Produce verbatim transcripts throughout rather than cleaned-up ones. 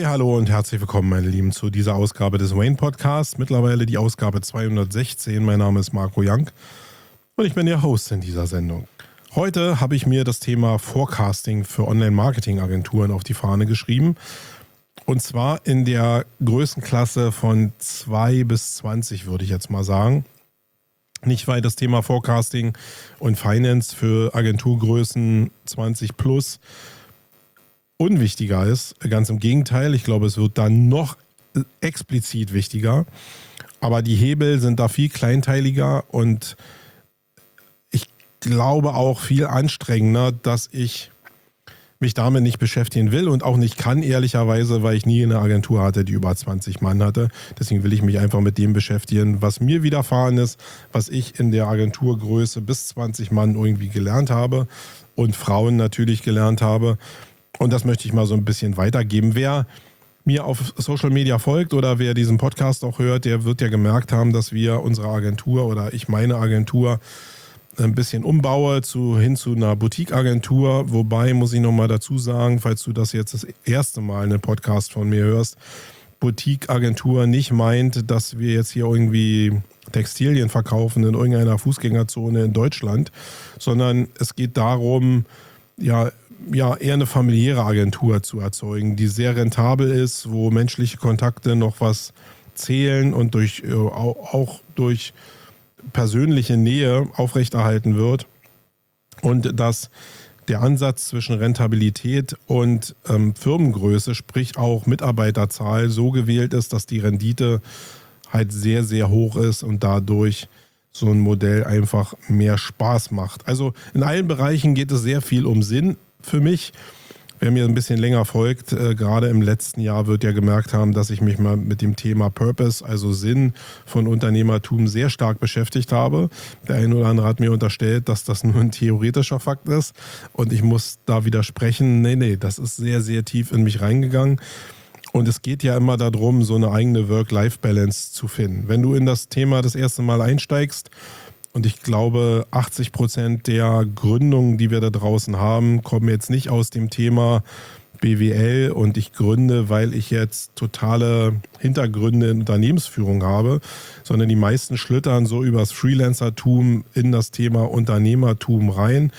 Ja, hallo und herzlich willkommen, meine Lieben, zu dieser Ausgabe des Wayne Podcasts. Mittlerweile die Ausgabe zweihundertsechzehn. Mein Name ist Marco Young und ich bin Ihr Host in dieser Sendung. Heute habe ich mir das Thema Forecasting für Online-Marketing-Agenturen auf die Fahne geschrieben. Und zwar in der Größenklasse von zwei bis zwanzig, würde ich jetzt mal sagen. Nicht, weil das Thema Forecasting und Finance für Agenturgrößen zwanzig plus unwichtiger ist. Ganz im Gegenteil, ich glaube, es wird dann noch explizit wichtiger. Aber die Hebel sind da viel kleinteiliger und ich glaube auch viel anstrengender, dass ich mich damit nicht beschäftigen will und auch nicht kann, ehrlicherweise, weil ich nie eine Agentur hatte, die über zwanzig Mann hatte. Deswegen will ich mich einfach mit dem beschäftigen, was mir widerfahren ist, was ich in der Agenturgröße bis zwanzig Mann irgendwie gelernt habe und Frauen natürlich gelernt habe. Und das möchte ich mal so ein bisschen weitergeben. Wer mir auf Social Media folgt oder wer diesen Podcast auch hört, der wird ja gemerkt haben, dass wir unsere Agentur oder ich meine Agentur ein bisschen umbaue zu, hin zu einer Boutique-Agentur. Wobei, muss ich nochmal dazu sagen, falls du das jetzt das erste Mal einen Podcast von mir hörst, Boutique-Agentur nicht meint, dass wir jetzt hier irgendwie Textilien verkaufen in irgendeiner Fußgängerzone in Deutschland, sondern es geht darum, ja, ja, eher eine familiäre Agentur zu erzeugen, die sehr rentabel ist, wo menschliche Kontakte noch was zählen und durch, äh, auch durch persönliche Nähe aufrechterhalten wird und dass der Ansatz zwischen Rentabilität und ähm, Firmengröße, sprich auch Mitarbeiterzahl, so gewählt ist, dass die Rendite halt sehr, sehr hoch ist und dadurch so ein Modell einfach mehr Spaß macht. Also in allen Bereichen geht es sehr viel um Sinn für mich. Wer mir ein bisschen länger folgt, äh, gerade im letzten Jahr wird ja gemerkt haben, dass ich mich mal mit dem Thema Purpose, also Sinn von Unternehmertum, sehr stark beschäftigt habe. Der eine oder andere hat mir unterstellt, dass das nur ein theoretischer Fakt ist und ich muss da widersprechen. Nee, nee, das ist sehr, sehr tief in mich reingegangen. Und es geht ja immer darum, so eine eigene Work-Life-Balance zu finden. Wenn du in das Thema das erste Mal einsteigst, und ich glaube, achtzig Prozent der Gründungen, die wir da draußen haben, kommen jetzt nicht aus dem Thema B W L und ich gründe, weil ich jetzt totale Hintergründe in Unternehmensführung habe, sondern die meisten schlittern so übers Freelancertum in das Thema Unternehmertum rein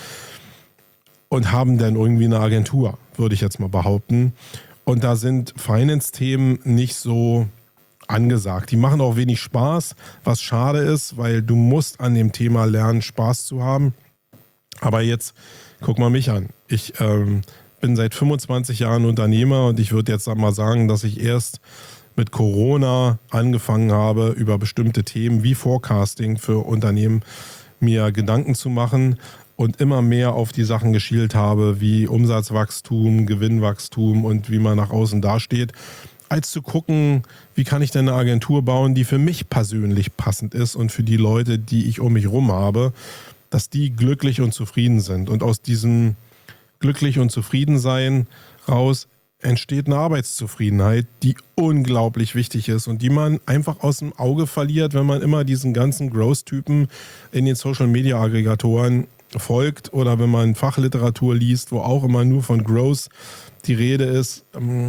und haben dann irgendwie eine Agentur, würde ich jetzt mal behaupten. Und da sind Finance-Themen nicht so angesagt. Die machen auch wenig Spaß, was schade ist, weil du musst an dem Thema lernen, Spaß zu haben. Aber jetzt guck mal mich an. Ich ähm, bin seit fünfundzwanzig Jahren Unternehmer und ich würde jetzt mal sagen, dass ich erst mit Corona angefangen habe, über bestimmte Themen wie Forecasting für Unternehmen mir Gedanken zu machen und immer mehr auf die Sachen geschielt habe, wie Umsatzwachstum, Gewinnwachstum und wie man nach außen dasteht, als zu gucken, wie kann ich denn eine Agentur bauen, die für mich persönlich passend ist und für die Leute, die ich um mich herum habe, dass die glücklich und zufrieden sind. Und aus diesem glücklich und zufrieden sein raus entsteht eine Arbeitszufriedenheit, die unglaublich wichtig ist und die man einfach aus dem Auge verliert, wenn man immer diesen ganzen Growth-Typen in den Social-Media-Aggregatoren folgt oder wenn man Fachliteratur liest, wo auch immer nur von Growth die Rede ist.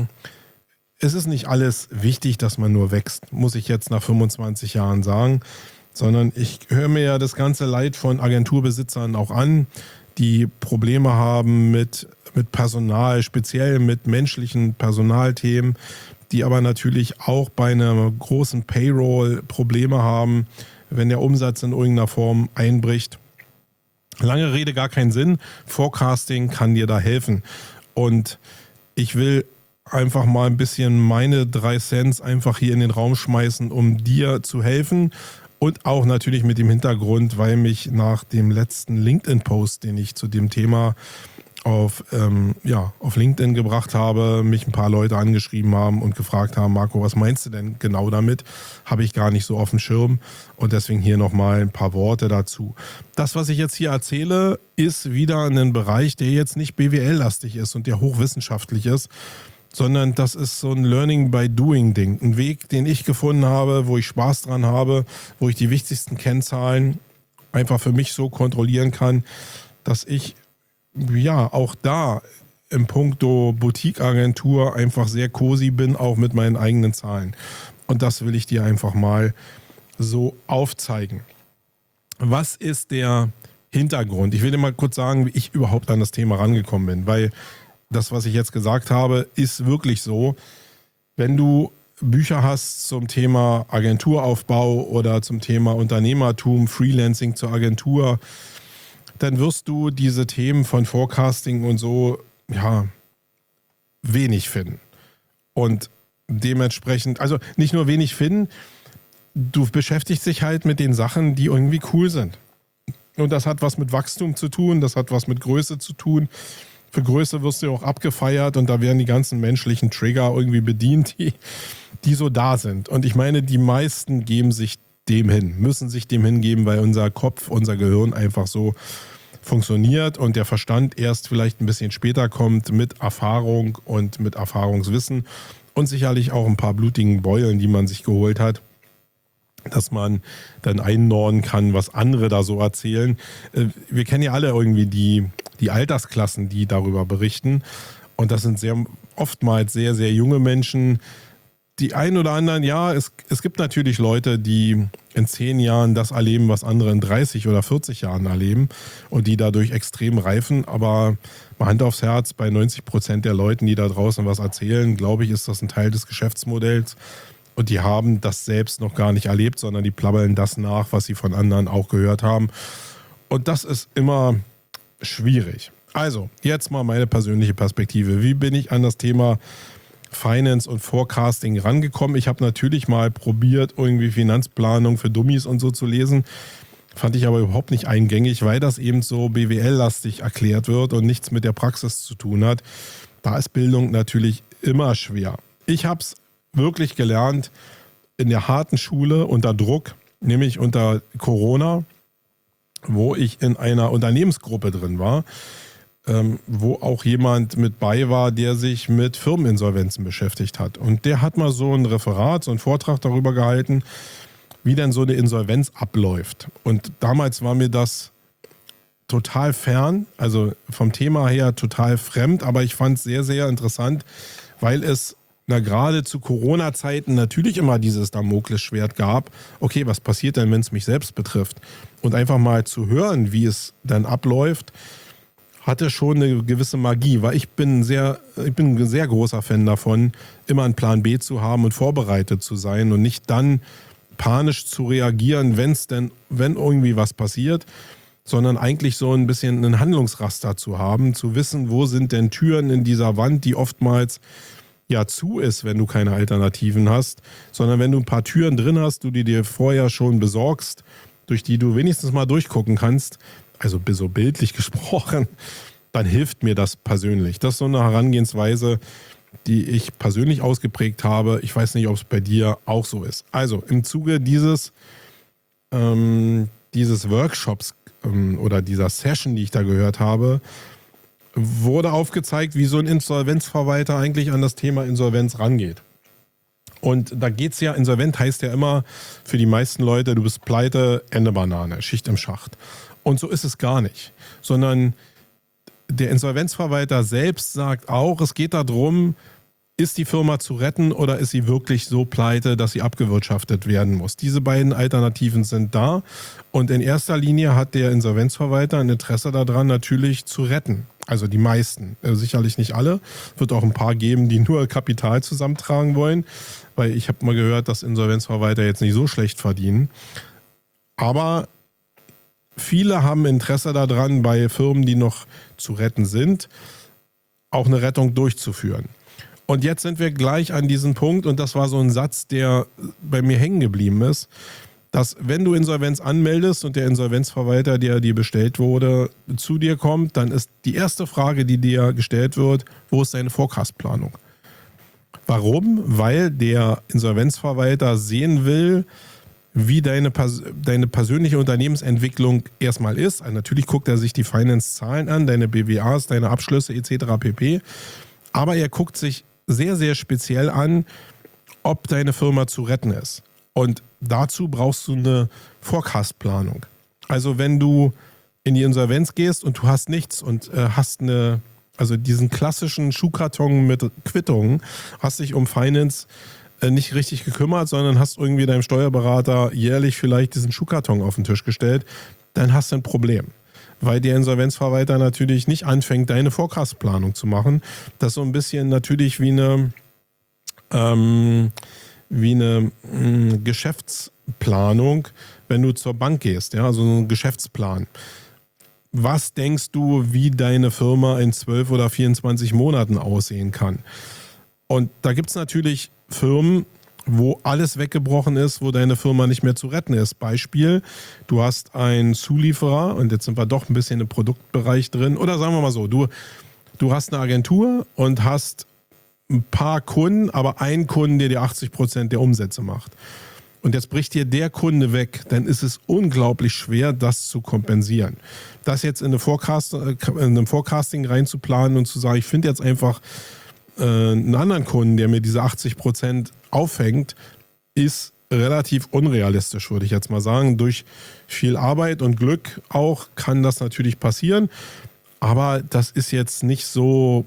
Es ist nicht alles wichtig, dass man nur wächst, muss ich jetzt nach fünfundzwanzig Jahren sagen, sondern ich höre mir ja das ganze Leid von Agenturbesitzern auch an, die Probleme haben mit, mit Personal, speziell mit menschlichen Personalthemen, die aber natürlich auch bei einer großen Payroll Probleme haben, wenn der Umsatz in irgendeiner Form einbricht. Lange Rede, gar keinen Sinn. Forecasting kann dir da helfen. Und ich will einfach mal ein bisschen meine drei Cents einfach hier in den Raum schmeißen, um dir zu helfen. Und auch natürlich mit dem Hintergrund, weil mich nach dem letzten LinkedIn-Post, den ich zu dem Thema auf, ähm, ja, auf LinkedIn gebracht habe, mich ein paar Leute angeschrieben haben und gefragt haben, Marco, was meinst du denn genau damit? Habe ich gar nicht so auf dem Schirm und deswegen hier nochmal ein paar Worte dazu. Das, was ich jetzt hier erzähle, ist wieder ein Bereich, der jetzt nicht B W L-lastig ist und der hochwissenschaftlich ist, sondern das ist so ein Learning-by-Doing-Ding. Ein Weg, den ich gefunden habe, wo ich Spaß dran habe, wo ich die wichtigsten Kennzahlen einfach für mich so kontrollieren kann, dass ich ja auch da im Punkto Boutique-Agentur einfach sehr cozy bin, auch mit meinen eigenen Zahlen. Und das will ich dir einfach mal so aufzeigen. Was ist der Hintergrund? Ich will dir mal kurz sagen, wie ich überhaupt an das Thema rangekommen bin, weil das, was ich jetzt gesagt habe, ist wirklich so. Wenn du Bücher hast zum Thema Agenturaufbau oder zum Thema Unternehmertum, Freelancing zur Agentur, dann wirst du diese Themen von Forecasting und so, ja, wenig finden. Und dementsprechend, also nicht nur wenig finden, du beschäftigst dich halt mit den Sachen, die irgendwie cool sind. Und das hat was mit Wachstum zu tun, das hat was mit Größe zu tun. Für Größe wirst du auch abgefeiert und da werden die ganzen menschlichen Trigger irgendwie bedient, die, die so da sind. Und ich meine, die meisten geben sich dem hin, müssen sich dem hingeben, weil unser Kopf, unser Gehirn einfach so funktioniert und der Verstand erst vielleicht ein bisschen später kommt mit Erfahrung und mit Erfahrungswissen und sicherlich auch ein paar blutigen Beulen, die man sich geholt hat, dass man dann einnorden kann, was andere da so erzählen. Wir kennen ja alle irgendwie die, die Altersklassen, die darüber berichten. Und das sind sehr oftmals sehr, sehr junge Menschen. Die einen oder anderen, ja, es, es gibt natürlich Leute, die in zehn Jahren das erleben, was andere in dreißig oder vierzig Jahren erleben und die dadurch extrem reifen. Aber mal Hand aufs Herz, bei neunzig Prozent der Leuten, die da draußen was erzählen, glaube ich, ist das ein Teil des Geschäftsmodells. Und die haben das selbst noch gar nicht erlebt, sondern die plappeln das nach, was sie von anderen auch gehört haben. Und das ist immer schwierig. Also, jetzt mal meine persönliche Perspektive. Wie bin ich an das Thema Finance und Forecasting rangekommen? Ich habe natürlich mal probiert, irgendwie Finanzplanung für Dummies und so zu lesen. Fand ich aber überhaupt nicht eingängig, weil das eben so B W L-lastig erklärt wird und nichts mit der Praxis zu tun hat. Da ist Bildung natürlich immer schwer. Ich habe es wirklich gelernt in der harten Schule unter Druck, nämlich unter Corona, wo ich in einer Unternehmensgruppe drin war, ähm, wo auch jemand mit bei war, der sich mit Firmeninsolvenzen beschäftigt hat. Und der hat mal so ein Referat, so einen Vortrag darüber gehalten, wie denn so eine Insolvenz abläuft. Und damals war mir das total fern, also vom Thema her total fremd, aber ich fand es sehr, sehr interessant, weil es na gerade zu Corona-Zeiten natürlich immer dieses Damoklesschwert gab. Okay, was passiert denn, wenn es mich selbst betrifft? Und einfach mal zu hören, wie es dann abläuft, hatte schon eine gewisse Magie, weil ich bin sehr, ich bin ein sehr großer Fan davon, immer einen Plan B zu haben und vorbereitet zu sein und nicht dann panisch zu reagieren, wenn es denn, wenn irgendwie was passiert, sondern eigentlich so ein bisschen einen Handlungsraster zu haben, zu wissen, wo sind denn Türen in dieser Wand, die oftmals ja zu ist, wenn du keine Alternativen hast, sondern wenn du ein paar Türen drin hast, du die dir vorher schon besorgst, durch die du wenigstens mal durchgucken kannst, also so bildlich gesprochen, dann hilft mir das persönlich. Das ist so eine Herangehensweise, die ich persönlich ausgeprägt habe. Ich weiß nicht, ob es bei dir auch so ist. Also im Zuge dieses, ähm, dieses Workshops ähm, oder dieser Session, die ich da gehört habe, wurde aufgezeigt, wie so ein Insolvenzverwalter eigentlich an das Thema Insolvenz rangeht. Und da geht es ja, insolvent heißt ja immer für die meisten Leute, du bist pleite, Ende Banane, Schicht im Schacht. Und so ist es gar nicht, sondern der Insolvenzverwalter selbst sagt auch, es geht darum, ist die Firma zu retten oder ist sie wirklich so pleite, dass sie abgewirtschaftet werden muss. Diese beiden Alternativen sind da und in erster Linie hat der Insolvenzverwalter ein Interesse daran, natürlich zu retten. Also die meisten, äh, sicherlich nicht alle. Wird auch ein paar geben, die nur Kapital zusammentragen wollen, weil ich habe mal gehört, dass Insolvenzverwalter jetzt nicht so schlecht verdienen. Aber viele haben Interesse daran, bei Firmen, die noch zu retten sind, auch eine Rettung durchzuführen. Und jetzt sind wir gleich an diesem Punkt und das war so ein Satz, der bei mir hängen geblieben ist, dass wenn du Insolvenz anmeldest und der Insolvenzverwalter, der dir bestellt wurde, zu dir kommt, dann ist die erste Frage, die dir gestellt wird, wo ist deine Forecast-Planung? Warum? Weil der Insolvenzverwalter sehen will, wie deine, Pers- deine persönliche Unternehmensentwicklung erstmal ist. Also natürlich guckt er sich die Finance-Zahlen an, deine B W As, deine Abschlüsse et cetera pp. Aber er guckt sich sehr, sehr speziell an, ob deine Firma zu retten ist. Und dazu brauchst du eine Forecast-Planung. Also wenn du in die Insolvenz gehst und du hast nichts und äh, hast eine Also diesen klassischen Schuhkarton mit Quittungen, hast dich um Finance äh, nicht richtig gekümmert, sondern hast irgendwie deinem Steuerberater jährlich vielleicht diesen Schuhkarton auf den Tisch gestellt, dann hast du ein Problem. Weil der Insolvenzverwalter natürlich nicht anfängt, deine Forecast-Planung zu machen. Das ist so ein bisschen natürlich wie eine, ähm, wie eine mh, Geschäftsplanung, wenn du zur Bank gehst, ja, also ein Geschäftsplan. Was denkst du, wie deine Firma in zwölf oder vierundzwanzig Monaten aussehen kann? Und da gibt es natürlich Firmen, wo alles weggebrochen ist, wo deine Firma nicht mehr zu retten ist. Beispiel, du hast einen Zulieferer, und jetzt sind wir doch ein bisschen im Produktbereich drin, oder sagen wir mal so, du, du hast eine Agentur und hast ein paar Kunden, aber einen Kunden, der dir achtzig Prozent der Umsätze macht. Und jetzt bricht dir der Kunde weg, dann ist es unglaublich schwer, das zu kompensieren. Das jetzt in, eine Forecast, in einem Forecasting reinzuplanen und zu sagen, ich finde jetzt einfach äh, einen anderen Kunden, der mir diese achtzig Prozent auffängt, ist relativ unrealistisch, würde ich jetzt mal sagen. Durch viel Arbeit und Glück auch kann das natürlich passieren, aber das ist jetzt nicht so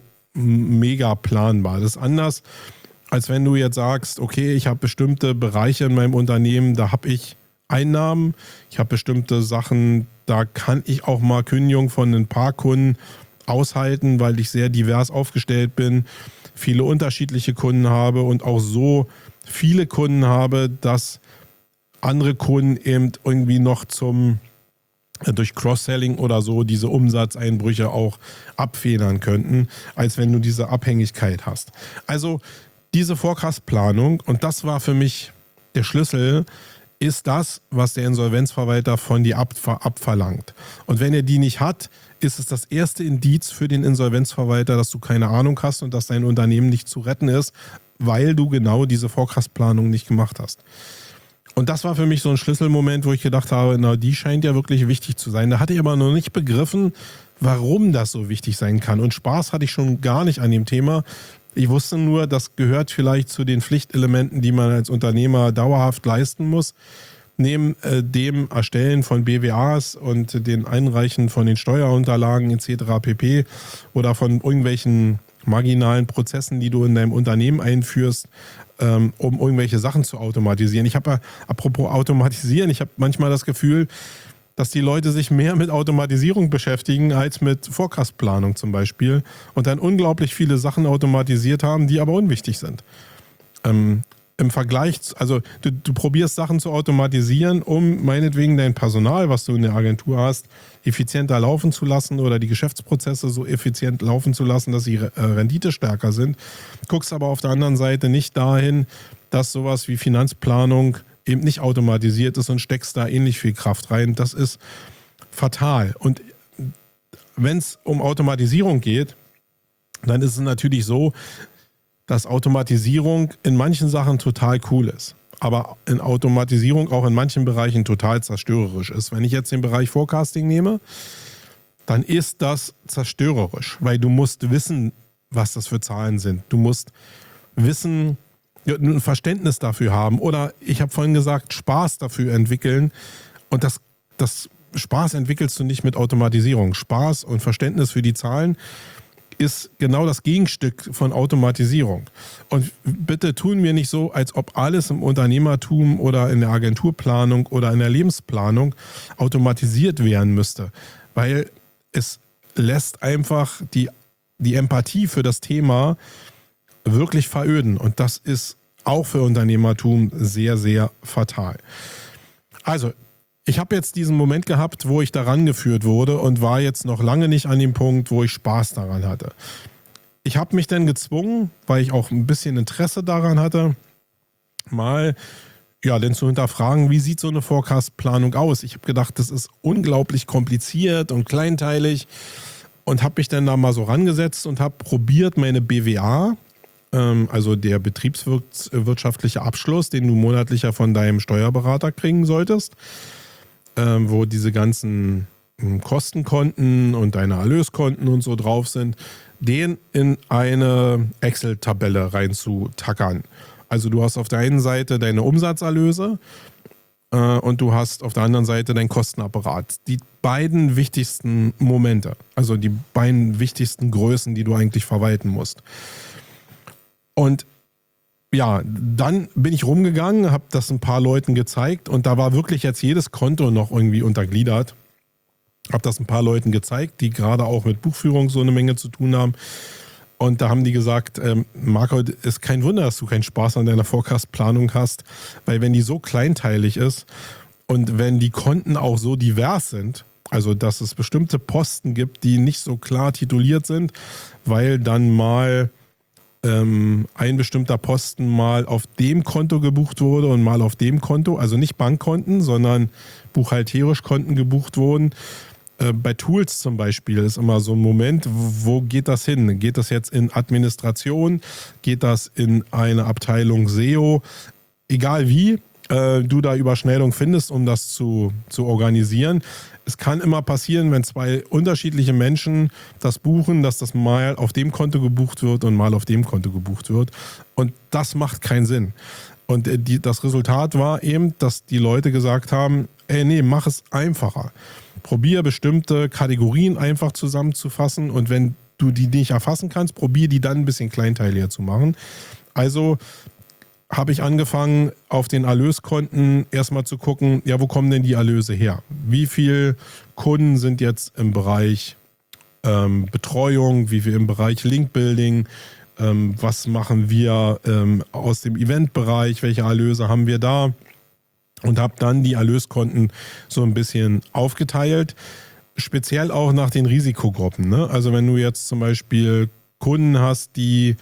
mega planbar. Das ist anders, als wenn du jetzt sagst, okay, ich habe bestimmte Bereiche in meinem Unternehmen, da habe ich Einnahmen, ich habe bestimmte Sachen, da kann ich auch mal Kündigung von ein paar Kunden aushalten, weil ich sehr divers aufgestellt bin, viele unterschiedliche Kunden habe und auch so viele Kunden habe, dass andere Kunden eben irgendwie noch zum durch Cross-Selling oder so diese Umsatzeinbrüche auch abfedern könnten, als wenn du diese Abhängigkeit hast. Also diese Forecast-Planung, und das war für mich der Schlüssel, ist das, was der Insolvenzverwalter von dir abver- abverlangt. Und wenn er die nicht hat, ist es das erste Indiz für den Insolvenzverwalter, dass du keine Ahnung hast und dass dein Unternehmen nicht zu retten ist, weil du genau diese Forecast-Planung nicht gemacht hast. Und das war für mich so ein Schlüsselmoment, wo ich gedacht habe, na, die scheint ja wirklich wichtig zu sein. Da hatte ich aber noch nicht begriffen, warum das so wichtig sein kann. Und Spaß hatte ich schon gar nicht an dem Thema. Ich wusste nur, das gehört vielleicht zu den Pflichtelementen, die man als Unternehmer dauerhaft leisten muss. Neben äh, dem Erstellen von B W As und den Einreichen von den Steuerunterlagen et cetera pp. Oder von irgendwelchen marginalen Prozessen, die du in deinem Unternehmen einführst, ähm, um irgendwelche Sachen zu automatisieren. Ich habe ja, apropos automatisieren, ich habe manchmal das Gefühl, dass die Leute sich mehr mit Automatisierung beschäftigen als mit Forecast-Planung zum Beispiel und dann unglaublich viele Sachen automatisiert haben, die aber unwichtig sind. Ähm, Im Vergleich, also du, du probierst Sachen zu automatisieren, um meinetwegen dein Personal, was du in der Agentur hast, effizienter laufen zu lassen oder die Geschäftsprozesse so effizient laufen zu lassen, dass sie äh, renditestärker sind. Guckst aber auf der anderen Seite nicht dahin, dass sowas wie Finanzplanung eben nicht automatisiert ist und steckst da ähnlich viel Kraft rein. Das ist fatal. Und wenn es um Automatisierung geht, dann ist es natürlich so, dass Automatisierung in manchen Sachen total cool ist, aber in Automatisierung auch in manchen Bereichen total zerstörerisch ist. Wenn ich jetzt den Bereich Forecasting nehme, dann ist das zerstörerisch, weil du musst wissen, was das für Zahlen sind. Du musst wissen, ein Verständnis dafür haben oder ich habe vorhin gesagt, Spaß dafür entwickeln und das, das Spaß entwickelst du nicht mit Automatisierung. Spaß und Verständnis für die Zahlen ist genau das Gegenstück von Automatisierung. Und bitte tun wir nicht so, als ob alles im Unternehmertum oder in der Agenturplanung oder in der Lebensplanung automatisiert werden müsste, weil es lässt einfach die, die Empathie für das Thema wirklich veröden. Und das ist auch für Unternehmertum sehr, sehr fatal. Also, ich habe jetzt diesen Moment gehabt, wo ich daran geführt wurde und war jetzt noch lange nicht an dem Punkt, wo ich Spaß daran hatte. Ich habe mich dann gezwungen, weil ich auch ein bisschen Interesse daran hatte, mal ja, denn zu hinterfragen, wie sieht so eine Forecast-Planung aus? Ich habe gedacht, das ist unglaublich kompliziert und kleinteilig und habe mich dann da mal so rangesetzt und habe probiert, meine B W A, also der betriebswirtschaftliche Abschluss, den du monatlich ja von deinem Steuerberater kriegen solltest, wo diese ganzen Kostenkonten und deine Erlöskonten und so drauf sind, den in eine Excel-Tabelle reinzutackern. Also du hast auf der einen Seite deine Umsatzerlöse äh, und du hast auf der anderen Seite deinen Kostenapparat. Die beiden wichtigsten Momente, also die beiden wichtigsten Größen, die du eigentlich verwalten musst. Und ja, dann bin ich rumgegangen, habe das ein paar Leuten gezeigt und da war wirklich jetzt jedes Konto noch irgendwie untergliedert. Habe das ein paar Leuten gezeigt, die gerade auch mit Buchführung so eine Menge zu tun haben. Und da haben die gesagt, ähm, Marco, ist kein Wunder, dass du keinen Spaß an deiner Forecast-Planung hast, weil wenn die so kleinteilig ist und wenn die Konten auch so divers sind, also dass es bestimmte Posten gibt, die nicht so klar tituliert sind, weil dann mal ein bestimmter Posten mal auf dem Konto gebucht wurde und mal auf dem Konto, also nicht Bankkonten, sondern buchhalterisch Konten gebucht wurden. Äh, bei Tools zum Beispiel ist immer so ein Moment, wo geht das hin? Geht das jetzt in Administration? Geht das in eine Abteilung S E O? Egal wie äh, du da Überschneidung findest, um das zu, zu organisieren. Es kann immer passieren, wenn zwei unterschiedliche Menschen das buchen, dass das mal auf dem Konto gebucht wird und mal auf dem Konto gebucht wird. Und das macht keinen Sinn. Und die, das Resultat war eben, dass die Leute gesagt haben, ey, nee, mach es einfacher. Probier bestimmte Kategorien einfach zusammenzufassen und wenn du die nicht erfassen kannst, probier die dann ein bisschen kleinteiliger zu machen. Also habe ich angefangen, auf den Erlöskonten erstmal zu gucken, ja, wo kommen denn die Erlöse her? Wie viele Kunden sind jetzt im Bereich ähm, Betreuung, wie viel im Bereich Linkbuilding, ähm, was machen wir ähm, aus dem Eventbereich, welche Erlöse haben wir da? Und habe dann die Erlöskonten so ein bisschen aufgeteilt, speziell auch nach den Risikogruppen. Ne? Also wenn du jetzt zum Beispiel Kunden hast, die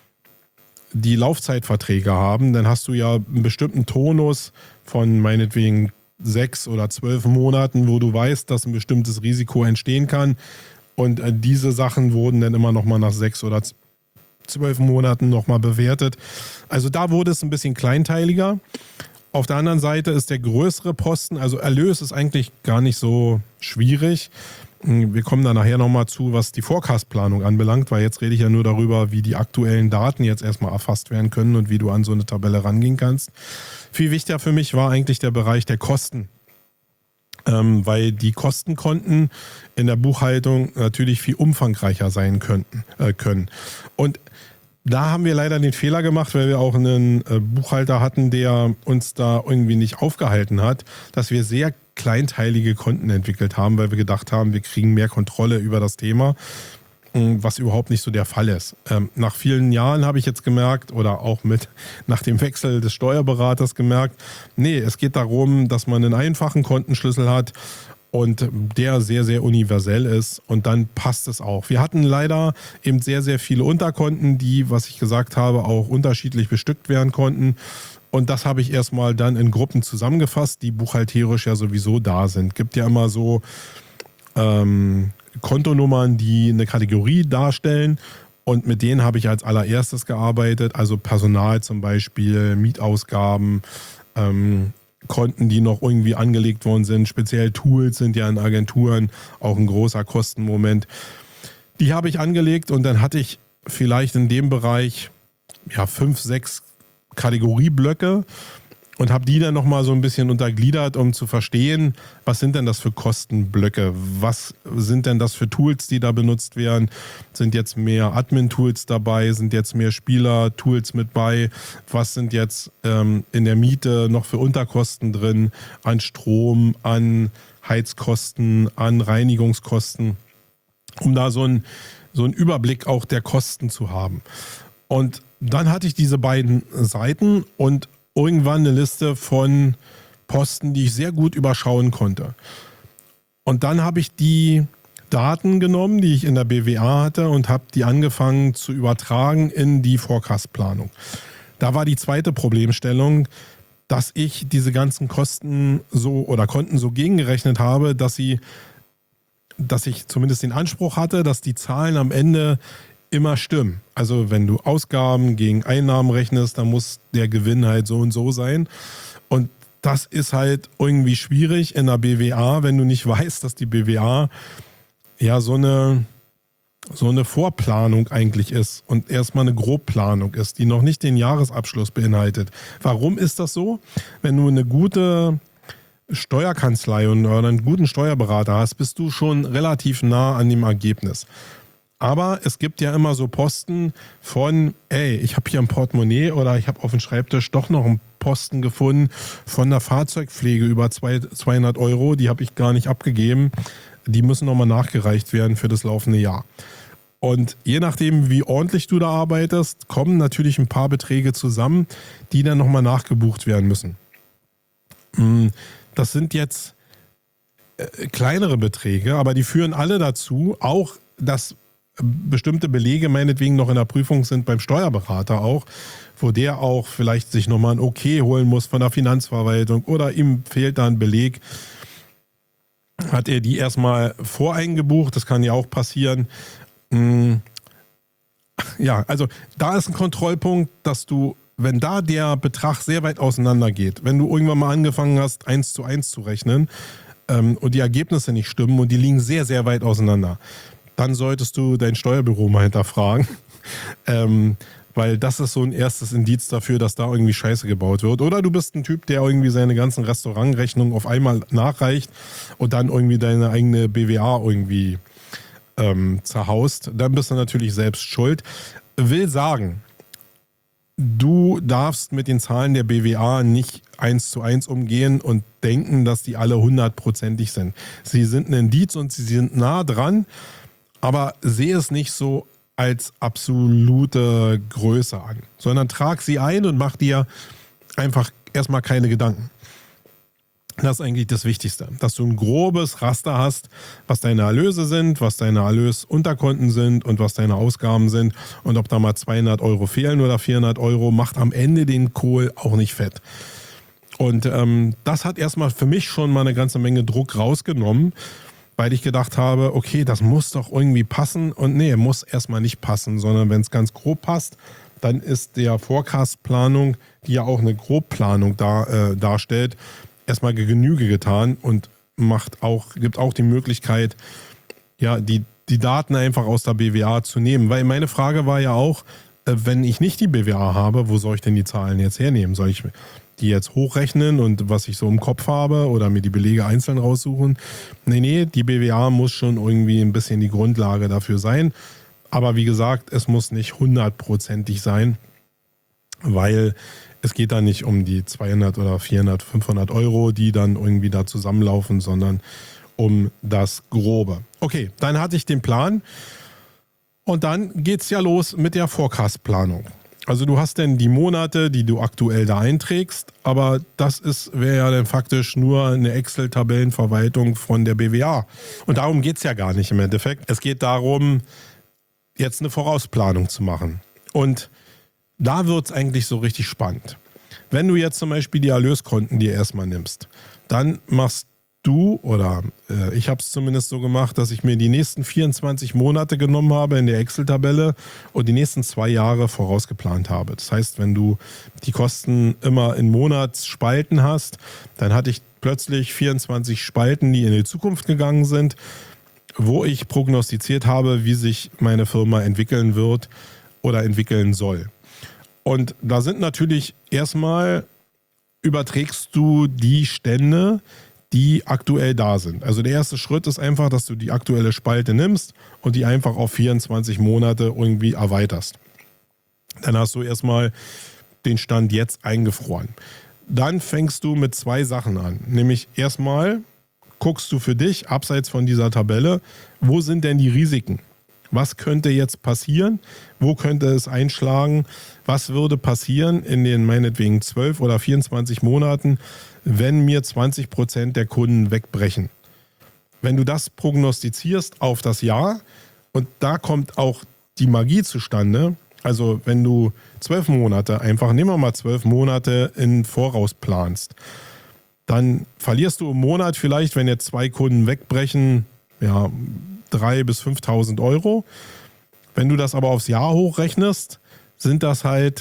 die Laufzeitverträge haben, dann hast du ja einen bestimmten Tonus von meinetwegen sechs oder zwölf Monaten, wo du weißt, dass ein bestimmtes Risiko entstehen kann. Und diese Sachen wurden dann immer nochmal nach sechs oder zwölf Monaten nochmal bewertet. Also da wurde es ein bisschen kleinteiliger. Auf der anderen Seite ist der größere Posten, also Erlös ist eigentlich gar nicht so schwierig. Wir kommen da nachher nochmal zu, was die Forecast-Planung anbelangt, weil jetzt rede ich ja nur darüber, wie die aktuellen Daten jetzt erstmal erfasst werden können und wie du an so eine Tabelle rangehen kannst. Viel wichtiger für mich war eigentlich der Bereich der Kosten, ähm, weil die Kostenkonten in der Buchhaltung natürlich viel umfangreicher sein könnten, äh, können. Und da haben wir leider den Fehler gemacht, weil wir auch einen äh, Buchhalter hatten, der uns da irgendwie nicht aufgehalten hat, dass wir sehr kleinteilige Konten entwickelt haben, weil wir gedacht haben, wir kriegen mehr Kontrolle über das Thema, was überhaupt nicht so der Fall ist. Ähm, nach vielen Jahren habe ich jetzt gemerkt, oder auch mit nach dem Wechsel des Steuerberaters gemerkt, nee, es geht darum, dass man einen einfachen Kontenschlüssel hat und der sehr, sehr universell ist und dann passt es auch. Wir hatten leider eben sehr, sehr viele Unterkonten, die, was ich gesagt habe, auch unterschiedlich bestückt werden konnten. Und das habe ich erstmal dann in Gruppen zusammengefasst, die buchhalterisch ja sowieso da sind. Gibt ja immer so ähm, Kontonummern, die eine Kategorie darstellen. Und mit denen habe ich als allererstes gearbeitet. Also Personal zum Beispiel, Mietausgaben, ähm, Konten, die noch irgendwie angelegt worden sind. Speziell Tools sind ja in Agenturen auch ein großer Kostenmoment. Die habe ich angelegt und dann hatte ich vielleicht in dem Bereich ja fünf, sechs Kategorieblöcke und habe die dann nochmal so ein bisschen untergliedert, um zu verstehen, was sind denn das für Kostenblöcke? Was sind denn das für Tools, die da benutzt werden? Sind jetzt mehr Admin-Tools dabei? Sind jetzt mehr Spieler-Tools mit bei? Was sind jetzt ähm, in der Miete noch für Unterkosten drin? An Strom, an Heizkosten, an Reinigungskosten, um da so ein so einen Überblick auch der Kosten zu haben. Und dann hatte ich diese beiden Seiten und irgendwann eine Liste von Posten, die ich sehr gut überschauen konnte. Und dann habe ich die Daten genommen, die ich in der B W A hatte und habe die angefangen zu übertragen in die Forecast-Planung. Da war die zweite Problemstellung, dass ich diese ganzen Kosten so oder Konten so gegengerechnet habe, dass sie, dass ich zumindest den Anspruch hatte, dass die Zahlen am Ende immer stimmen. Also wenn du Ausgaben gegen Einnahmen rechnest, dann muss der Gewinn halt so und so sein. Und das ist halt irgendwie schwierig in der B W A, wenn du nicht weißt, dass die B W A ja so eine, so eine Vorplanung eigentlich ist und erstmal eine Grobplanung ist, die noch nicht den Jahresabschluss beinhaltet. Warum ist das so? Wenn du eine gute Steuerkanzlei und oder einen guten Steuerberater hast, bist du schon relativ nah an dem Ergebnis. Aber es gibt ja immer so Posten von, ey, ich habe hier ein Portemonnaie oder ich habe auf dem Schreibtisch doch noch einen Posten gefunden von der Fahrzeugpflege über zweihundert Euro, die habe ich gar nicht abgegeben. Die müssen nochmal nachgereicht werden für das laufende Jahr. Und je nachdem, wie ordentlich du da arbeitest, kommen natürlich ein paar Beträge zusammen, die dann nochmal nachgebucht werden müssen. Das sind jetzt kleinere Beträge, aber die führen alle dazu, auch dass bestimmte Belege meinetwegen noch in der Prüfung sind beim Steuerberater auch, wo der auch vielleicht sich nochmal ein Okay holen muss von der Finanzverwaltung oder ihm fehlt da ein Beleg. Hat er die erstmal voreingebucht, das kann ja auch passieren. Ja, also da ist ein Kontrollpunkt, dass du, wenn da der Betrag sehr weit auseinander geht, wenn du irgendwann mal angefangen hast, eins zu eins zu rechnen ähm, und die Ergebnisse nicht stimmen und die liegen sehr, sehr weit auseinander, dann solltest du dein Steuerbüro mal hinterfragen, ähm, weil das ist so ein erstes Indiz dafür, dass da irgendwie Scheiße gebaut wird. Oder du bist ein Typ, der irgendwie seine ganzen Restaurantrechnungen auf einmal nachreicht und dann irgendwie deine eigene B W A irgendwie ähm, zerhaust. Dann bist du natürlich selbst schuld. Will sagen, du darfst mit den Zahlen der B W A nicht eins zu eins umgehen und denken, dass die alle hundertprozentig sind. Sie sind ein Indiz und sie sind nah dran, aber sehe es nicht so als absolute Größe an, sondern trag sie ein und mach dir einfach erstmal keine Gedanken. Das ist eigentlich das Wichtigste, dass du ein grobes Raster hast, was deine Erlöse sind, was deine Erlösunterkonten sind und was deine Ausgaben sind. Und ob da mal zweihundert Euro fehlen oder vierhundert Euro, macht am Ende den Kohl auch nicht fett. Und ähm, das hat erstmal für mich schon mal eine ganze Menge Druck rausgenommen, weil ich gedacht habe, okay, das muss doch irgendwie passen. Und nee, muss erstmal nicht passen, sondern wenn es ganz grob passt, dann ist der Forecast-Planung, die ja auch eine Grobplanung da, äh, darstellt, erstmal Genüge getan und macht auch, gibt auch die Möglichkeit, ja, die, die Daten einfach aus der B W A zu nehmen. Weil meine Frage war ja auch, äh, wenn ich nicht die B W A habe, wo soll ich denn die Zahlen jetzt hernehmen? Soll ich die jetzt hochrechnen und was ich so im Kopf habe oder mir die Belege einzeln raussuchen? Nee, nee, die B W A muss schon irgendwie ein bisschen die Grundlage dafür sein. Aber wie gesagt, es muss nicht hundertprozentig sein, weil es geht da nicht um die zweihundert oder vierhundert, fünfhundert Euro, die dann irgendwie da zusammenlaufen, sondern um das Grobe. Okay, dann hatte ich den Plan und dann geht's ja los mit der Forecast-Planung. Also du hast denn die Monate, die du aktuell da einträgst, aber das ist wäre ja dann faktisch nur eine Excel-Tabellenverwaltung von der B W A. Und darum geht's ja gar nicht im Endeffekt. Es geht darum, jetzt eine Vorausplanung zu machen. Und da wird's eigentlich so richtig spannend. Wenn du jetzt zum Beispiel die Erlöskonten dir erstmal nimmst, dann machst du, oder äh, ich habe es zumindest so gemacht, dass ich mir die nächsten vierundzwanzig Monate genommen habe in der Excel-Tabelle und die nächsten zwei Jahre vorausgeplant habe. Das heißt, wenn du die Kosten immer in Monatsspalten hast, dann hatte ich plötzlich vierundzwanzig Spalten, die in die Zukunft gegangen sind, wo ich prognostiziert habe, wie sich meine Firma entwickeln wird oder entwickeln soll. Und da sind natürlich erstmal, überträgst du die Stände, die aktuell da sind. Also der erste Schritt ist einfach, dass du die aktuelle Spalte nimmst und die einfach auf vierundzwanzig Monate irgendwie erweiterst. Dann hast du erstmal den Stand jetzt eingefroren. Dann fängst du mit zwei Sachen an. Nämlich erstmal guckst du für dich, abseits von dieser Tabelle, wo sind denn die Risiken? Was könnte jetzt passieren? Wo könnte es einschlagen? Was würde passieren in den meinetwegen zwölf oder vierundzwanzig Monaten, wenn mir zwanzig Prozent der Kunden wegbrechen? Wenn du das prognostizierst auf das Jahr und da kommt auch die Magie zustande, also wenn du zwölf Monate, einfach nehmen wir mal zwölf Monate in Voraus planst, dann verlierst du im Monat vielleicht, wenn jetzt zwei Kunden wegbrechen, ja, dreitausend bis fünftausend Euro. Wenn du das aber aufs Jahr hochrechnest, sind das halt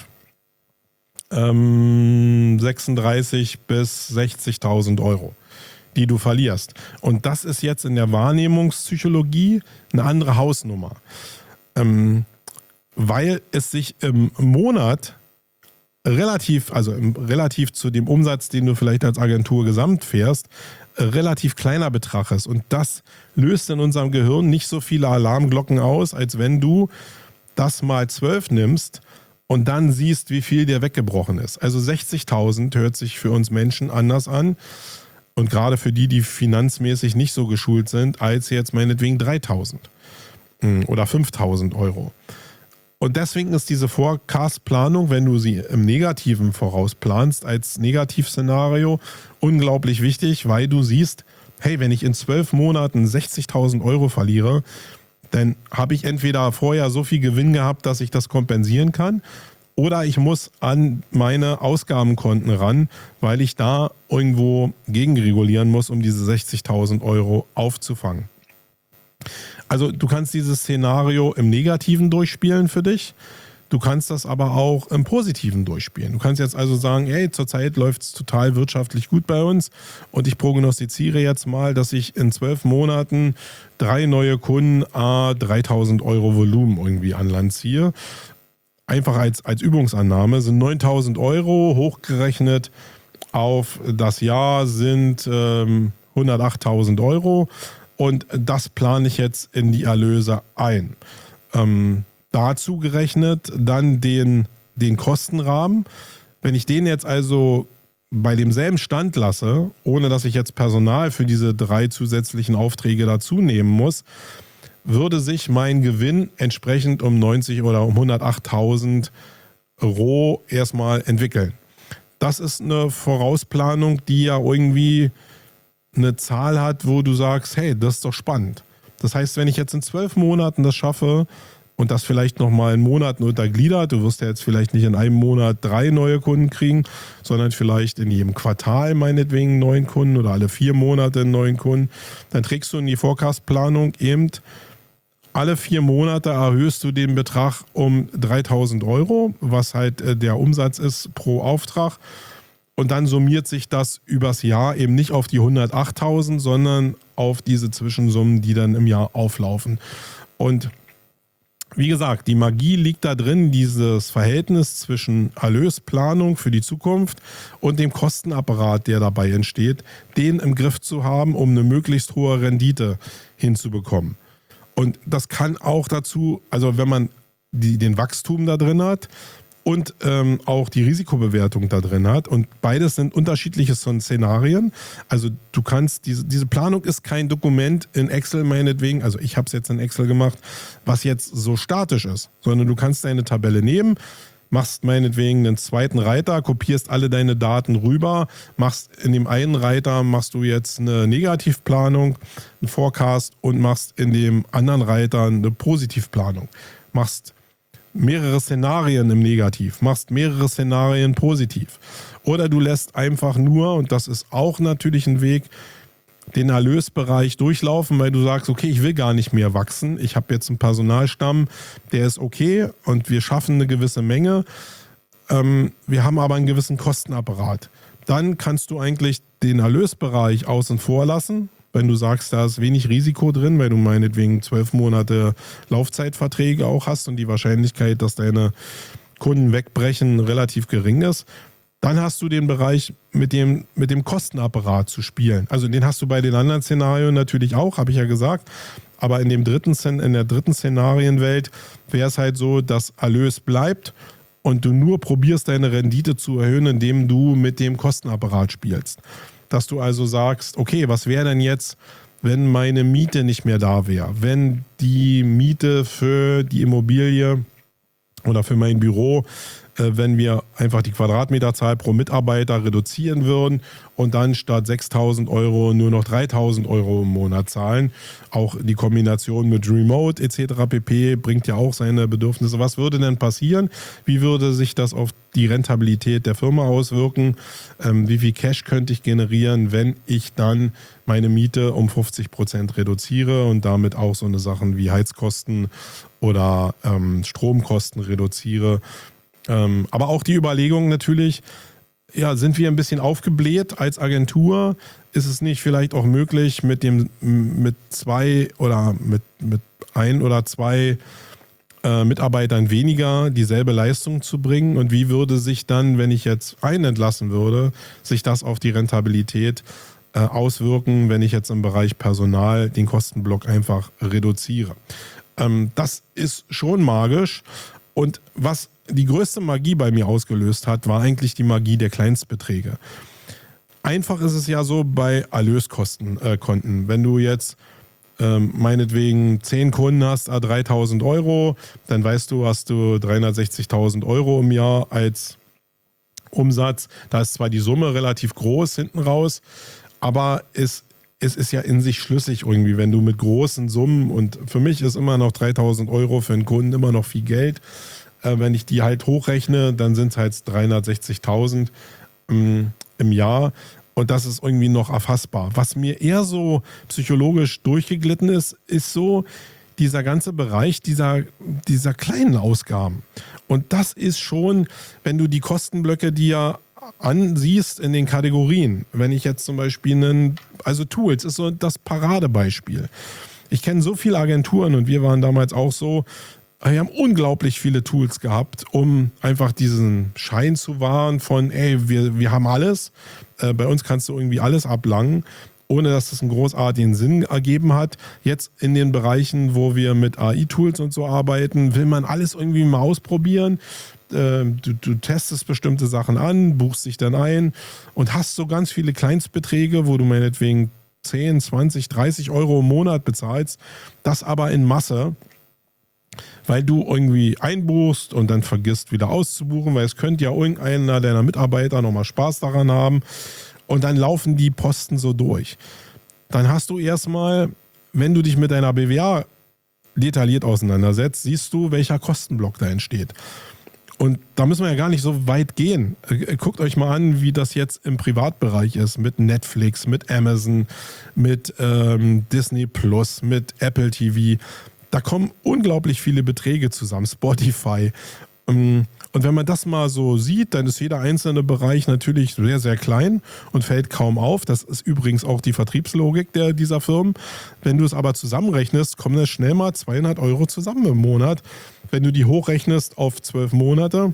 ähm, sechsunddreißigtausend bis sechzigtausend Euro, die du verlierst. Und das ist jetzt in der Wahrnehmungspsychologie eine andere Hausnummer. Ähm, weil es sich im Monat relativ, also im, relativ zu dem Umsatz, den du vielleicht als Agentur gesamt fährst, äh, relativ kleiner Betrag ist. Und das löst in unserem Gehirn nicht so viele Alarmglocken aus, als wenn du das mal zwölf nimmst und dann siehst, wie viel dir weggebrochen ist. Also sechzigtausend hört sich für uns Menschen anders an. Und gerade für die, die finanzmäßig nicht so geschult sind, als jetzt meinetwegen dreitausend oder fünftausend Euro. Und deswegen ist diese Forecast-Planung, wenn du sie im Negativen vorausplanst, als Negativszenario unglaublich wichtig, weil du siehst, hey, wenn ich in zwölf Monaten sechzigtausend Euro verliere, dann habe ich entweder vorher so viel Gewinn gehabt, dass ich das kompensieren kann, oder ich muss an meine Ausgabenkonten ran, weil ich da irgendwo gegenregulieren muss, um diese sechzigtausend Euro aufzufangen. Also du kannst dieses Szenario im Negativen durchspielen für dich. Du kannst das aber auch im Positiven durchspielen. Du kannst jetzt also sagen, hey, zurzeit läuft es total wirtschaftlich gut bei uns und ich prognostiziere jetzt mal, dass ich in zwölf Monaten drei neue Kunden à dreitausend Euro Volumen irgendwie an Land ziehe. Einfach als, als Übungsannahme sind neuntausend Euro hochgerechnet auf das Jahr sind ähm, hundertachttausend Euro. Und das plane ich jetzt in die Erlöse ein. Ähm, dazu gerechnet dann den, den Kostenrahmen. Wenn ich den jetzt also bei demselben Stand lasse, ohne dass ich jetzt Personal für diese drei zusätzlichen Aufträge dazu nehmen muss, würde sich mein Gewinn entsprechend um neunzig oder um hundertachttausend roh erstmal entwickeln. Das ist eine Vorausplanung, die ja irgendwie eine Zahl hat, wo du sagst, hey, das ist doch spannend. Das heißt, wenn ich jetzt in zwölf Monaten das schaffe und das vielleicht nochmal in Monaten untergliedert, du wirst ja jetzt vielleicht nicht in einem Monat drei neue Kunden kriegen, sondern vielleicht in jedem Quartal meinetwegen einen neuen Kunden oder alle vier Monate einen neuen Kunden, dann trägst du in die Forecast-Planung eben alle vier Monate erhöhst du den Betrag um dreitausend Euro, was halt der Umsatz ist pro Auftrag. Und dann summiert sich das übers Jahr eben nicht auf die hundertachttausend, sondern auf diese Zwischensummen, die dann im Jahr auflaufen. Und wie gesagt, die Magie liegt da drin, dieses Verhältnis zwischen Erlösplanung für die Zukunft und dem Kostenapparat, der dabei entsteht, den im Griff zu haben, um eine möglichst hohe Rendite hinzubekommen. Und das kann auch dazu, also wenn man die, den Wachstum da drin hat, und ähm, auch die Risikobewertung da drin hat. Und beides sind unterschiedliche Szenarien. Also du kannst, diese, diese Planung ist kein Dokument in Excel meinetwegen, also ich habe es jetzt in Excel gemacht, was jetzt so statisch ist, sondern du kannst deine Tabelle nehmen, machst meinetwegen einen zweiten Reiter, kopierst alle deine Daten rüber, machst in dem einen Reiter machst du jetzt eine Negativplanung, einen Forecast und machst in dem anderen Reiter eine Positivplanung. Machst mehrere Szenarien im Negativ, machst mehrere Szenarien positiv. Oder du lässt einfach nur, und das ist auch natürlich ein Weg, den Erlösbereich durchlaufen, weil du sagst, okay, ich will gar nicht mehr wachsen. Ich habe jetzt einen Personalstamm, der ist okay und wir schaffen eine gewisse Menge. Ähm, wir haben aber einen gewissen Kostenapparat. Dann kannst du eigentlich den Erlösbereich außen vor lassen, wenn du sagst, da ist wenig Risiko drin, weil du meinetwegen zwölf Monate Laufzeitverträge auch hast und die Wahrscheinlichkeit, dass deine Kunden wegbrechen, relativ gering ist, dann hast du den Bereich mit dem, mit dem Kostenapparat zu spielen. Also den hast du bei den anderen Szenarien natürlich auch, habe ich ja gesagt. Aber in, dem dritten, in der dritten Szenarienwelt wäre es halt so, dass Erlös bleibt und du nur probierst, deine Rendite zu erhöhen, indem du mit dem Kostenapparat spielst. Dass du also sagst, okay, was wäre denn jetzt, wenn meine Miete nicht mehr da wäre? Wenn die Miete für die Immobilie oder für mein Büro, äh, wenn wir einfach die Quadratmeterzahl pro Mitarbeiter reduzieren würden und dann statt sechstausend Euro nur noch dreitausend Euro im Monat zahlen. Auch die Kombination mit Remote et cetera pp. Bringt ja auch seine Bedürfnisse. Was würde denn passieren? Wie würde sich das auf die Rentabilität der Firma auswirken? Ähm, wie viel Cash könnte ich generieren, wenn ich dann meine Miete um fünfzig Prozent reduziere und damit auch so eine Sachen wie Heizkosten oder ähm, Stromkosten reduziere? Ähm, aber auch die Überlegung natürlich, ja, sind wir ein bisschen aufgebläht als Agentur? Ist es nicht vielleicht auch möglich, mit dem mit zwei oder mit, mit ein oder zwei äh, Mitarbeitern weniger dieselbe Leistung zu bringen? Und wie würde sich dann, wenn ich jetzt einen entlassen würde, sich das auf die Rentabilität äh, auswirken, wenn ich jetzt im Bereich Personal den Kostenblock einfach reduziere? Ähm, das ist schon magisch. Und was die größte Magie bei mir ausgelöst hat, war eigentlich die Magie der Kleinstbeträge. Einfach ist es ja so bei Erlöskostenkonten. Äh, Wenn du jetzt ähm, meinetwegen zehn Kunden hast, a dreitausend Euro, dann weißt du, hast du dreihundertsechzigtausend Euro im Jahr als Umsatz. Da ist zwar die Summe relativ groß hinten raus, aber es, es ist ja in sich schlüssig irgendwie, wenn du mit großen Summen, und für mich ist immer noch dreitausend Euro für einen Kunden immer noch viel Geld. Äh, wenn ich die halt hochrechne, dann sind es halt dreihundertsechzigtausend ähm, im Jahr. Und das ist irgendwie noch erfassbar. Was mir eher so psychologisch durchgeglitten ist, ist so dieser ganze Bereich dieser, dieser kleinen Ausgaben. Und das ist schon, wenn du die Kostenblöcke dir ansiehst in den Kategorien. Wenn ich jetzt zum Beispiel einen, also Tools ist so das Paradebeispiel. Ich kenne so viele Agenturen und wir waren damals auch so, wir haben unglaublich viele Tools gehabt, um einfach diesen Schein zu wahren von, ey, wir, wir haben alles. Äh, bei uns kannst du irgendwie alles ablangen, ohne dass das einen großartigen Sinn ergeben hat. Jetzt in den Bereichen, wo wir mit A I-Tools und so arbeiten, will man alles irgendwie mal ausprobieren. Äh, du, du testest bestimmte Sachen an, buchst dich dann ein und hast so ganz viele Kleinstbeträge, wo du meinetwegen zehn, zwanzig, dreißig Euro im Monat bezahlst. Das aber in Masse, weil du irgendwie einbuchst und dann vergisst wieder auszubuchen, weil es könnte ja irgendeiner deiner Mitarbeiter nochmal Spaß daran haben und dann laufen die Posten so durch. Dann hast du erstmal, wenn du dich mit deiner B W A detailliert auseinandersetzt, siehst du, welcher Kostenblock da entsteht. Und da müssen wir ja gar nicht so weit gehen. Guckt euch mal an, wie das jetzt im Privatbereich ist mit Netflix, mit Amazon, mit ähm, Disney Plus, mit Apple T V. Da kommen unglaublich viele Beträge zusammen, Spotify. Und wenn man das mal so sieht, dann ist jeder einzelne Bereich natürlich sehr, sehr klein und fällt kaum auf. Das ist übrigens auch die Vertriebslogik der, dieser Firmen. Wenn du es aber zusammenrechnest, kommen das schnell mal zweihundert Euro zusammen im Monat. Wenn du die hochrechnest auf zwölf Monate,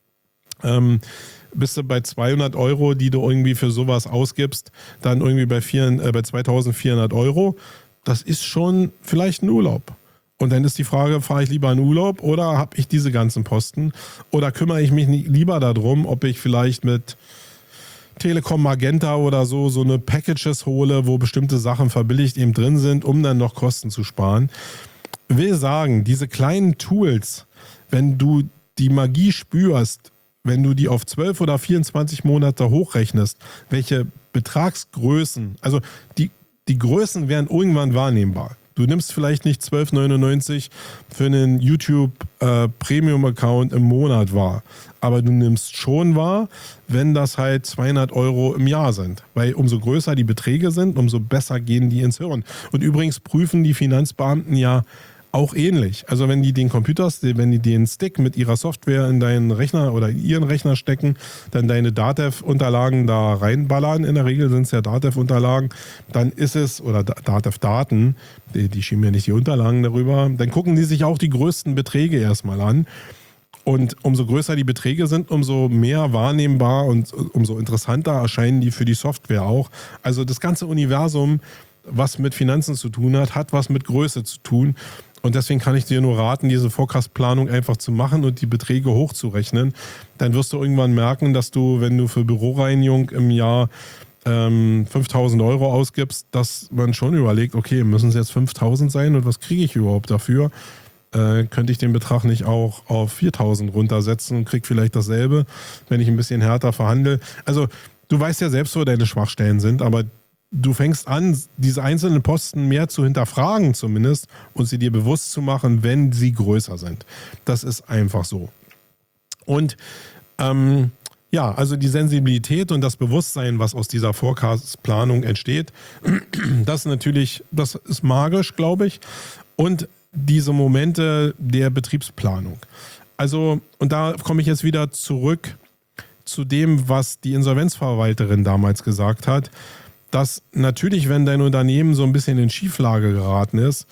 ähm, bist du bei zweihundert Euro, die du irgendwie für sowas ausgibst, dann irgendwie bei, vier, äh, bei zweitausendvierhundert Euro. Das ist schon vielleicht ein Urlaub. Und dann ist die Frage, fahre ich lieber in Urlaub oder habe ich diese ganzen Posten? Oder kümmere ich mich lieber darum, ob ich vielleicht mit Telekom Magenta oder so so eine Packages hole, wo bestimmte Sachen verbilligt eben drin sind, um dann noch Kosten zu sparen. Ich will sagen, diese kleinen Tools, wenn du die Magie spürst, wenn du die auf zwölf oder vierundzwanzig Monate hochrechnest, welche Betragsgrößen, also die, die Größen werden irgendwann wahrnehmbar. Du nimmst vielleicht nicht zwölf neunundneunzig für einen YouTube äh, Premium-Account im Monat wahr, aber du nimmst schon wahr, wenn das halt zweihundert Euro im Jahr sind. Weil umso größer die Beträge sind, umso besser gehen die ins Hirn. Und übrigens prüfen die Finanzbeamten ja auch ähnlich. Also wenn die den Computer, wenn die den Stick mit ihrer Software in deinen Rechner oder ihren Rechner stecken, dann deine Datev-Unterlagen da reinballern, in der Regel sind es ja Datev-Unterlagen, dann ist es, oder Datev-Daten, die, die schieben ja nicht die Unterlagen darüber, dann gucken die sich auch die größten Beträge erstmal an. Und umso größer die Beträge sind, umso mehr wahrnehmbar und umso interessanter erscheinen die für die Software auch. Also das ganze Universum, was mit Finanzen zu tun hat, hat was mit Größe zu tun. Und deswegen kann ich dir nur raten, diese Forecast-Planung einfach zu machen und die Beträge hochzurechnen. Dann wirst du irgendwann merken, dass du, wenn du für Büroreinigung im Jahr ähm, fünftausend Euro ausgibst, dass man schon überlegt, okay, müssen es jetzt fünftausend sein und was kriege ich überhaupt dafür? Äh, könnte ich den Betrag nicht auch auf viertausend runtersetzen und kriege vielleicht dasselbe, wenn ich ein bisschen härter verhandle? Also du weißt ja selbst, wo deine Schwachstellen sind, aber du fängst an, diese einzelnen Posten mehr zu hinterfragen zumindest und sie dir bewusst zu machen, wenn sie größer sind. Das ist einfach so. Und ähm, ja, also die Sensibilität und das Bewusstsein, was aus dieser Forecast-Planung entsteht, das ist natürlich, das ist magisch, glaube ich. Und diese Momente der Betriebsplanung. Also, und da komme ich jetzt wieder zurück zu dem, was die Insolvenzverwalterin damals gesagt hat, dass natürlich, wenn dein Unternehmen so ein bisschen in Schieflage geraten ist,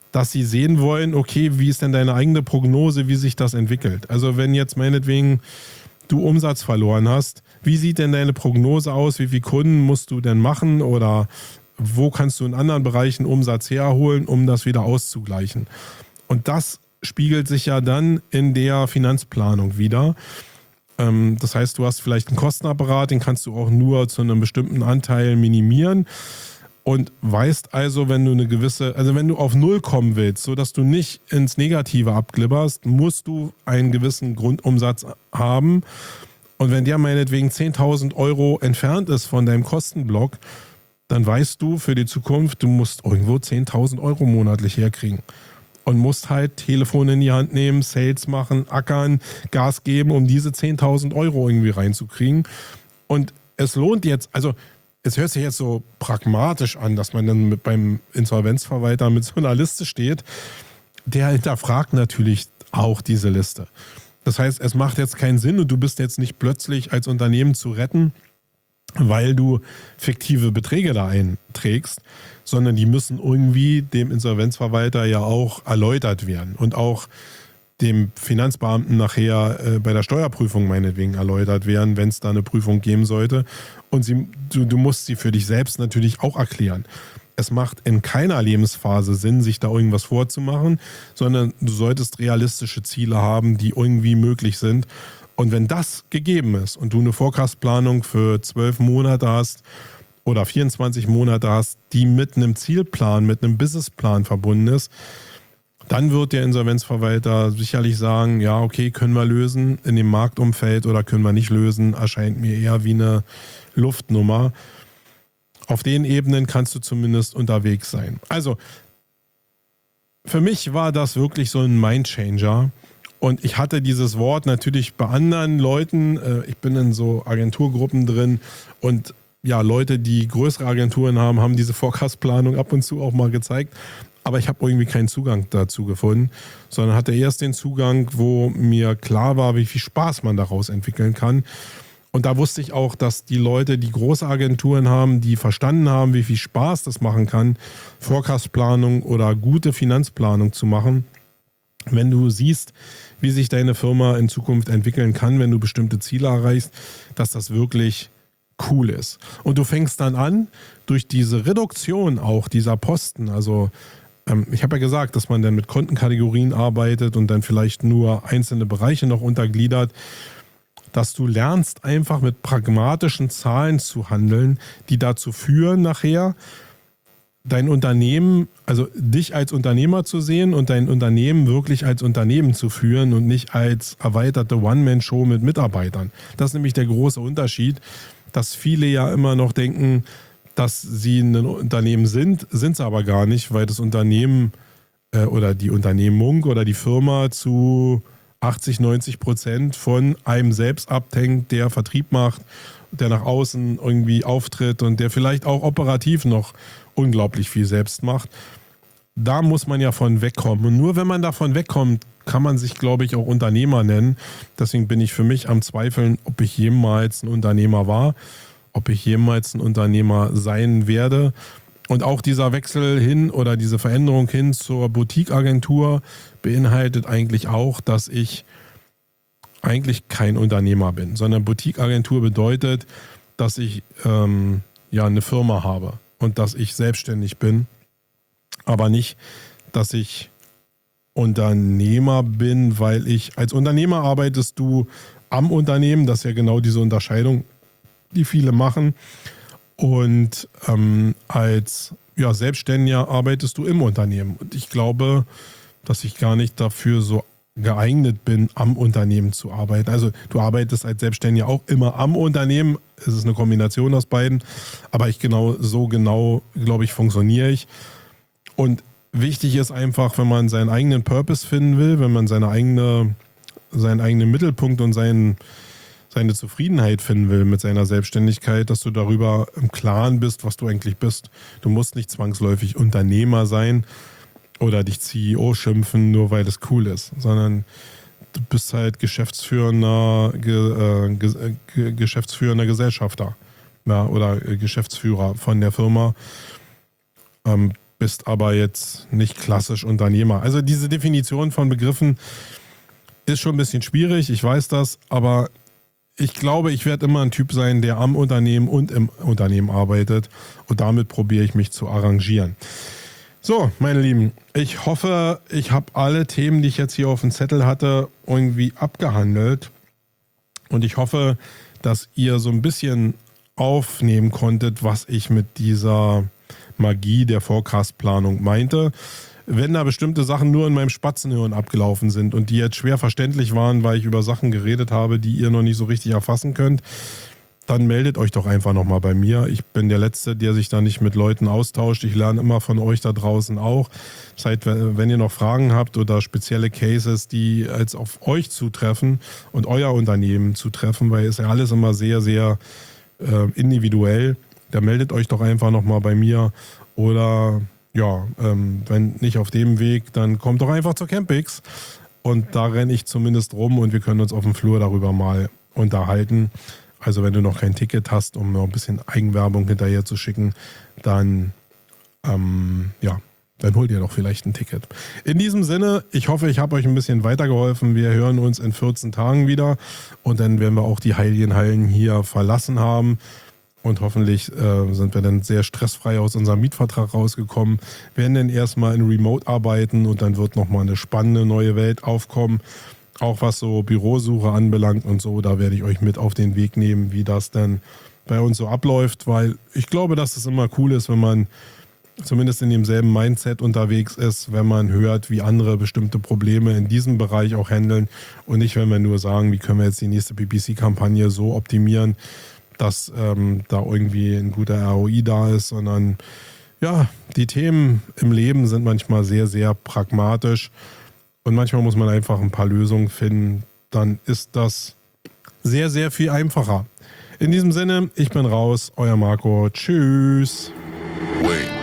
dass sie sehen wollen, okay, wie ist denn deine eigene Prognose, wie sich das entwickelt? Also wenn jetzt meinetwegen du Umsatz verloren hast, wie sieht denn deine Prognose aus? Wie viele Kunden musst du denn machen oder wo kannst du in anderen Bereichen Umsatz herholen, um das wieder auszugleichen? Und das spiegelt sich ja dann in der Finanzplanung wieder. Ähm, das heißt, du hast vielleicht einen Kostenapparat, den kannst du auch nur zu einem bestimmten Anteil minimieren und weißt also, wenn du eine gewisse, also wenn du auf Null kommen willst, sodass du nicht ins Negative abglibberst, musst du einen gewissen Grundumsatz haben. Und wenn der meinetwegen zehntausend Euro entfernt ist von deinem Kostenblock, dann weißt du für die Zukunft, du musst irgendwo zehntausend Euro monatlich herkriegen. Und musst halt Telefon in die Hand nehmen, Sales machen, ackern, Gas geben, um diese zehntausend Euro irgendwie reinzukriegen. Und es lohnt jetzt, also es hört sich jetzt so pragmatisch an, dass man dann mit beim Insolvenzverwalter mit so einer Liste steht. Der hinterfragt natürlich auch diese Liste. Das heißt, es macht jetzt keinen Sinn und du bist jetzt nicht plötzlich als Unternehmen zu retten, weil du fiktive Beträge da einträgst, sondern die müssen irgendwie dem Insolvenzverwalter ja auch erläutert werden und auch dem Finanzbeamten nachher äh, bei der Steuerprüfung meinetwegen erläutert werden, wenn es da eine Prüfung geben sollte. Und sie, du, du musst sie für dich selbst natürlich auch erklären. Es macht in keiner Lebensphase Sinn, sich da irgendwas vorzumachen, sondern du solltest realistische Ziele haben, die irgendwie möglich sind. Und wenn das gegeben ist und du eine Forecast-Planung für zwölf Monate hast oder vierundzwanzig Monate hast, die mit einem Zielplan, mit einem Businessplan verbunden ist, dann wird der Insolvenzverwalter sicherlich sagen, ja, okay, können wir lösen in dem Marktumfeld oder können wir nicht lösen, erscheint mir eher wie eine Luftnummer. Auf den Ebenen kannst du zumindest unterwegs sein. Also, für mich war das wirklich so ein Mindchanger. Und ich hatte dieses Wort natürlich bei anderen Leuten, ich bin in so Agenturgruppen drin und ja, Leute, die größere Agenturen haben, haben diese Forecast-Planung ab und zu auch mal gezeigt. Aber ich habe irgendwie keinen Zugang dazu gefunden, sondern hatte erst den Zugang, wo mir klar war, wie viel Spaß man daraus entwickeln kann. Und da wusste ich auch, dass die Leute, die große Agenturen haben, die verstanden haben, wie viel Spaß das machen kann, Forecast-Planung oder gute Finanzplanung zu machen. Wenn du siehst, wie sich deine Firma in Zukunft entwickeln kann, wenn du bestimmte Ziele erreichst, dass das wirklich cool ist. Und du fängst dann an, durch diese Reduktion auch dieser Posten, also ähm, ich habe ja gesagt, dass man dann mit Kontenkategorien arbeitet und dann vielleicht nur einzelne Bereiche noch untergliedert, dass du lernst, einfach mit pragmatischen Zahlen zu handeln, die dazu führen, nachher dein Unternehmen, also dich als Unternehmer zu sehen und dein Unternehmen wirklich als Unternehmen zu führen und nicht als erweiterte One-Man-Show mit Mitarbeitern. Das ist nämlich der große Unterschied, dass viele ja immer noch denken, dass sie ein Unternehmen sind, sind sie aber gar nicht, weil das Unternehmen äh, oder die Unternehmung oder die Firma zu achtzig, neunzig Prozent von einem selbst abhängt, der Vertrieb macht, der nach außen irgendwie auftritt und der vielleicht auch operativ noch unglaublich viel selbst macht. Da muss man ja von wegkommen. Und nur wenn man davon wegkommt, kann man sich, glaube ich, auch Unternehmer nennen. Deswegen bin ich für mich am Zweifeln, ob ich jemals ein Unternehmer war, ob ich jemals ein Unternehmer sein werde. Und auch dieser Wechsel hin oder diese Veränderung hin zur Boutique-Agentur beinhaltet eigentlich auch, dass ich eigentlich kein Unternehmer bin, sondern Boutique-Agentur bedeutet, dass ich ähm, ja eine Firma habe und dass ich selbstständig bin, aber nicht, dass ich Unternehmer bin, weil ich als Unternehmer arbeitest du am Unternehmen, das ist ja genau diese Unterscheidung, die viele machen. Und ähm, als ja, Selbstständiger arbeitest du im Unternehmen. Und ich glaube, dass ich gar nicht dafür so geeignet bin, am Unternehmen zu arbeiten. Also du arbeitest als Selbstständiger auch immer am Unternehmen. Es ist eine Kombination aus beiden. Aber ich genau so genau, glaube ich, funktioniere ich. Und wichtig ist einfach, wenn man seinen eigenen Purpose finden will, wenn man seine eigene, seinen eigenen Mittelpunkt und seinen seine Zufriedenheit finden will mit seiner Selbstständigkeit, dass du darüber im Klaren bist, was du eigentlich bist. Du musst nicht zwangsläufig Unternehmer sein oder dich C E O schimpfen, nur weil es cool ist, sondern du bist halt geschäftsführender, ge, äh, ge, ge, geschäftsführender Gesellschafter, ja, oder Geschäftsführer von der Firma. Ähm, bist aber jetzt nicht klassisch Unternehmer. Also diese Definition von Begriffen ist schon ein bisschen schwierig, ich weiß das, aber ich glaube, ich werde immer ein Typ sein, der am Unternehmen und im Unternehmen arbeitet und damit probiere ich mich zu arrangieren. So, meine Lieben, ich hoffe, ich habe alle Themen, die ich jetzt hier auf dem Zettel hatte, irgendwie abgehandelt und ich hoffe, dass ihr so ein bisschen aufnehmen konntet, was ich mit dieser Magie der Forecast-Planung meinte. Wenn da bestimmte Sachen nur in meinem Spatzenhirn abgelaufen sind und die jetzt schwer verständlich waren, weil ich über Sachen geredet habe, die ihr noch nicht so richtig erfassen könnt, dann meldet euch doch einfach nochmal bei mir. Ich bin der Letzte, der sich da nicht mit Leuten austauscht. Ich lerne immer von euch da draußen auch. Das heißt, wenn ihr noch Fragen habt oder spezielle Cases, die jetzt auf euch zutreffen und euer Unternehmen zutreffen, weil es ja alles immer sehr, sehr äh, individuell, da meldet euch doch einfach nochmal bei mir oder ja, ähm, wenn nicht auf dem Weg, dann kommt doch einfach zur Campix und da renne ich zumindest rum und wir können uns auf dem Flur darüber mal unterhalten. Also wenn du noch kein Ticket hast, um noch ein bisschen Eigenwerbung hinterher zu schicken, dann ähm, ja, dann holt ihr doch vielleicht ein Ticket. In diesem Sinne, ich hoffe, ich habe euch ein bisschen weitergeholfen. Wir hören uns in vierzehn Tagen wieder und dann werden wir auch die heiligen Hallen hier verlassen haben. Und hoffentlich äh, sind wir dann sehr stressfrei aus unserem Mietvertrag rausgekommen. Wir werden dann erstmal in Remote arbeiten und dann wird nochmal eine spannende neue Welt aufkommen. Auch was so Bürosuche anbelangt und so, da werde ich euch mit auf den Weg nehmen, wie das dann bei uns so abläuft. Weil ich glaube, dass es immer cool ist, wenn man zumindest in demselben Mindset unterwegs ist, wenn man hört, wie andere bestimmte Probleme in diesem Bereich auch handeln. Und nicht, wenn wir nur sagen, wie können wir jetzt die nächste P P C-Kampagne so optimieren, dass ähm, da irgendwie ein guter R O I da ist, sondern ja, die Themen im Leben sind manchmal sehr, sehr pragmatisch und manchmal muss man einfach ein paar Lösungen finden, dann ist das sehr, sehr viel einfacher. In diesem Sinne, ich bin raus, euer Marco, tschüss. Wait.